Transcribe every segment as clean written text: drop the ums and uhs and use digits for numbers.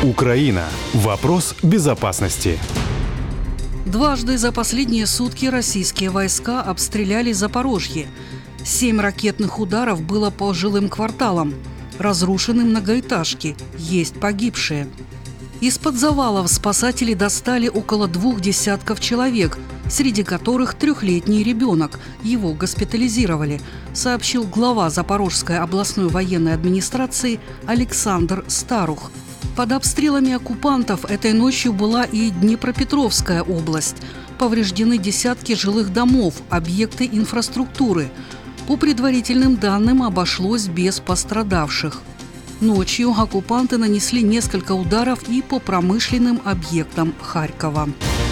Украина. Вопрос безопасности. Дважды за последние сутки российские войска обстреляли Запорожье. 7 ракетных ударов было по жилым кварталам. Разрушены многоэтажки, есть погибшие. Из-под завалов спасатели достали около 2 десятков человек, среди которых 3-летний ребенок. Его госпитализировали, сообщил глава Запорожской областной военной администрации Александр Старух. Под обстрелами оккупантов этой ночью была и Днепропетровская область. Повреждены десятки жилых домов, объекты инфраструктуры. По предварительным данным, обошлось без пострадавших. Ночью оккупанты нанесли несколько ударов и по промышленным объектам Харькова.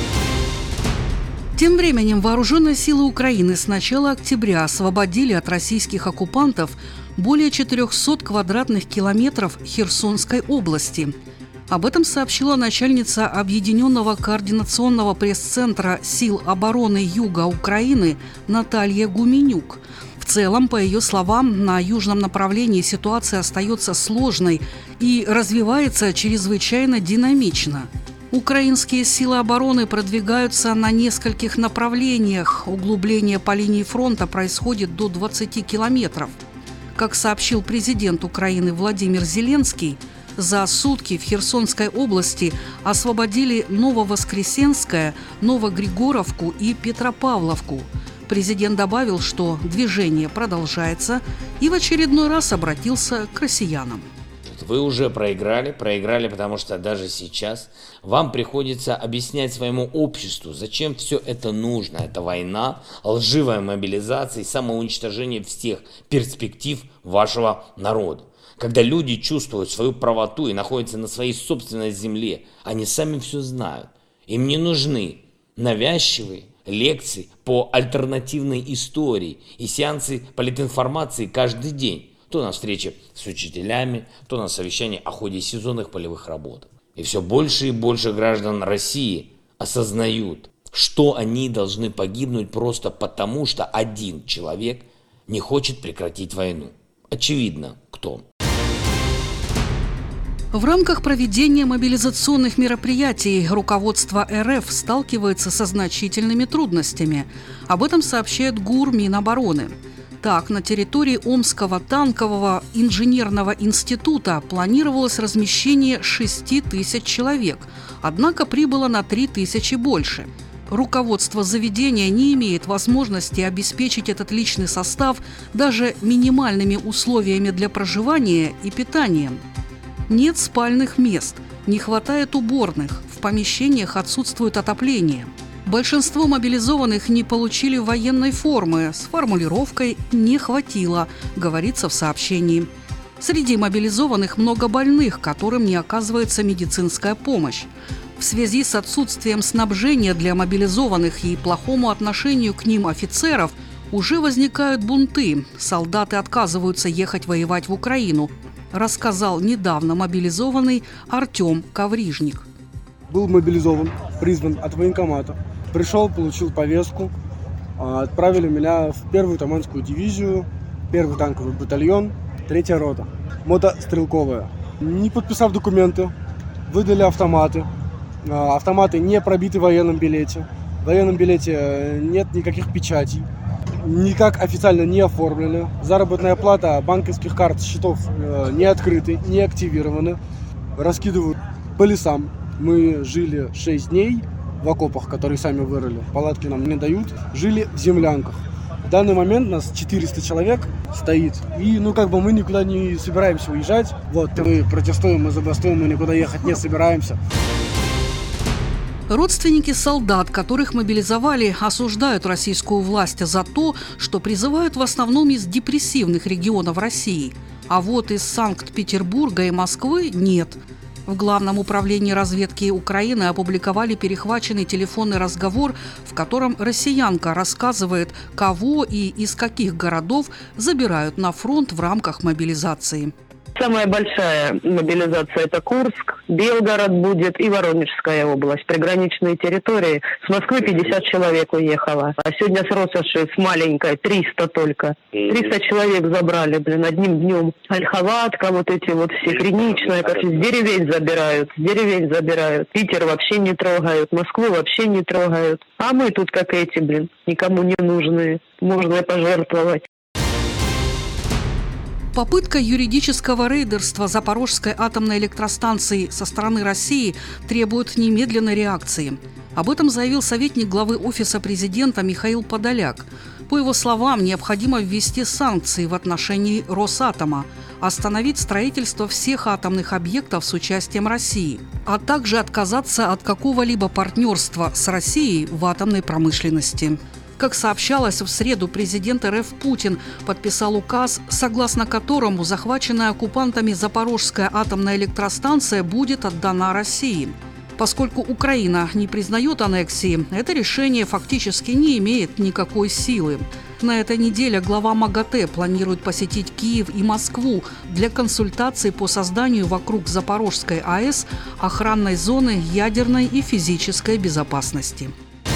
Тем временем вооруженные силы Украины с начала октября освободили от российских оккупантов более 400 квадратных километров Херсонской области. Об этом сообщила начальница Объединенного координационного пресс-центра сил обороны Юга Украины Наталья Гуменюк. В целом, по ее словам, на южном направлении ситуация остается сложной и развивается чрезвычайно динамично. Украинские силы обороны продвигаются на нескольких направлениях. Углубление по линии фронта происходит до 20 километров. Как сообщил президент Украины Владимир Зеленский, за сутки в Херсонской области освободили Нововоскресенское, Новогригоровку и Петропавловку. Президент добавил, что движение продолжается, и в очередной раз обратился к россиянам. Вы уже проиграли, потому что даже сейчас вам приходится объяснять своему обществу, зачем все это нужно. Это война, лживая мобилизация и самоуничтожение всех перспектив вашего народа. Когда люди чувствуют свою правоту и находятся на своей собственной земле, они сами все знают. Им не нужны навязчивые лекции по альтернативной истории и сеансы политинформации каждый день. То на встрече с учителями, то на совещании о ходе сезонных полевых работ. И все больше и больше граждан России осознают, что они должны погибнуть просто потому, что один человек не хочет прекратить войну. Очевидно, кто. В рамках проведения мобилизационных мероприятий руководство РФ сталкивается со значительными трудностями. Об этом сообщает ГУР Минобороны. Так, на территории Омского танкового инженерного института планировалось размещение 6 тысяч человек, однако прибыло на 3 тысячи больше. Руководство заведения не имеет возможности обеспечить этот личный состав даже минимальными условиями для проживания и питания. Нет спальных мест, не хватает уборных, в помещениях отсутствует отопление. Большинство мобилизованных не получили военной формы с формулировкой «не хватило», говорится в сообщении. Среди мобилизованных много больных, которым не оказывается медицинская помощь. В связи с отсутствием снабжения для мобилизованных и плохому отношению к ним офицеров уже возникают бунты. Солдаты отказываются ехать воевать в Украину, рассказал недавно мобилизованный Артем Коврижник. Был мобилизован, призван от военкомата. Пришел, получил повестку, отправили меня в 1-ю Таманскую дивизию, 1-й танковый батальон, 3-я рота, мотострелковая. Не подписав документы, выдали автоматы. Автоматы не пробиты в военном билете. В военном билете нет никаких печатей, никак официально не оформлены. Заработная плата банковских карт, счетов не открыты, не активированы. Раскидывают по лесам. Мы жили 6 дней в окопах, которые сами вырыли. Палатки нам не дают. Жили в землянках. В данный момент нас 400 человек стоит. И мы никуда не собираемся уезжать. Мы протестуем, мы забастуем, мы никуда ехать не собираемся. Родственники солдат, которых мобилизовали, осуждают российскую власть за то, что призывают в основном из депрессивных регионов России. А вот из Санкт-Петербурга и Москвы нет. В Главном управлении разведки Украины опубликовали перехваченный телефонный разговор, в котором россиянка рассказывает, кого и из каких городов забирают на фронт в рамках мобилизации. Самая большая мобилизация – это Курск, Белгород будет и Воронежская область. Приграничные территории. С Москвы 50 человек уехало. А сегодня с Россоши, с маленькой, 300 только. 300 человек забрали, одним днем. Ольховатка, вот эти вот все, Криничная, с деревень забирают. Питер вообще не трогают, Москву вообще не трогают. А мы тут как эти, никому не нужны. Можно пожертвовать. Попытка юридического рейдерства Запорожской атомной электростанции со стороны России требует немедленной реакции. Об этом заявил советник главы Офиса президента Михаил Подоляк. По его словам, необходимо ввести санкции в отношении Росатома, остановить строительство всех атомных объектов с участием России, а также отказаться от какого-либо партнерства с Россией в атомной промышленности. Как сообщалось, в среду президент РФ Путин подписал указ, согласно которому захваченная оккупантами Запорожская атомная электростанция будет отдана России. Поскольку Украина не признает аннексии, это решение фактически не имеет никакой силы. На этой неделе глава МАГАТЭ планирует посетить Киев и Москву для консультаций по созданию вокруг Запорожской АЭС охранной зоны ядерной и физической безопасности.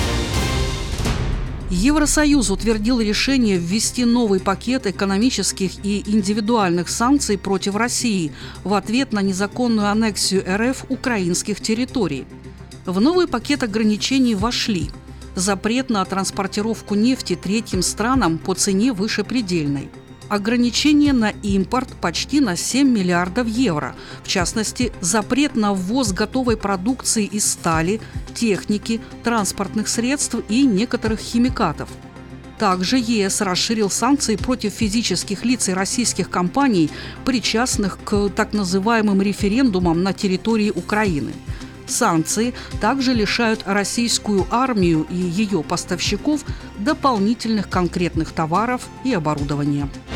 Евросоюз утвердил решение ввести новый пакет экономических и индивидуальных санкций против России в ответ на незаконную аннексию РФ украинских территорий. В новый пакет ограничений вошли запрет на транспортировку нефти третьим странам по цене выше предельной, ограничение на импорт почти на 7 миллиардов евро, в частности, запрет на ввоз готовой продукции из стали, техники, транспортных средств и некоторых химикатов. Также ЕС расширил санкции против физических лиц и российских компаний, причастных к так называемым референдумам на территории Украины. Санкции также лишают российскую армию и ее поставщиков дополнительных конкретных товаров и оборудования.